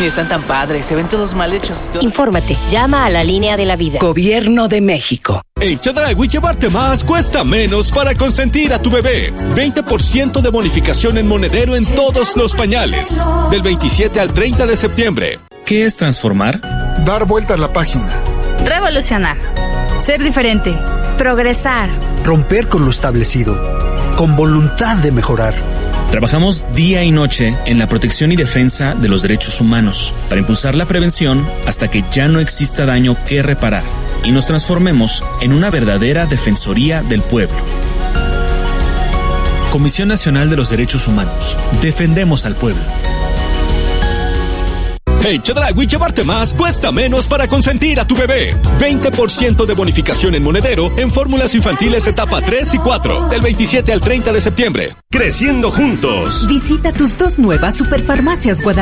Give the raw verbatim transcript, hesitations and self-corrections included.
Ni están tan padres, se ven todos mal hechos. Infórmate, llama a la línea de la vida. Gobierno de México. En Chedraui llevarte más cuesta menos para consentir a tu bebé. veinte por ciento de bonificación en monedero en todos los pañales. Del veintisiete al treinta de septiembre. ¿Qué es transformar? Dar vuelta a la página. Revolucionar. Ser diferente. Progresar. Romper con lo establecido. Con voluntad de mejorar. Trabajamos día y noche en la protección y defensa de los derechos humanos para impulsar la prevención hasta que ya no exista daño que reparar y nos transformemos en una verdadera defensoría del pueblo. Comisión Nacional de los Derechos Humanos. Defendemos al pueblo. En Chedraui llevarte más cuesta menos para consentir a tu bebé. veinte por ciento de bonificación en monedero en fórmulas infantiles etapa tres y cuatro. Del veintisiete al treinta de septiembre. Creciendo juntos. Visita tus dos nuevas Superfarmacias Guadalajara.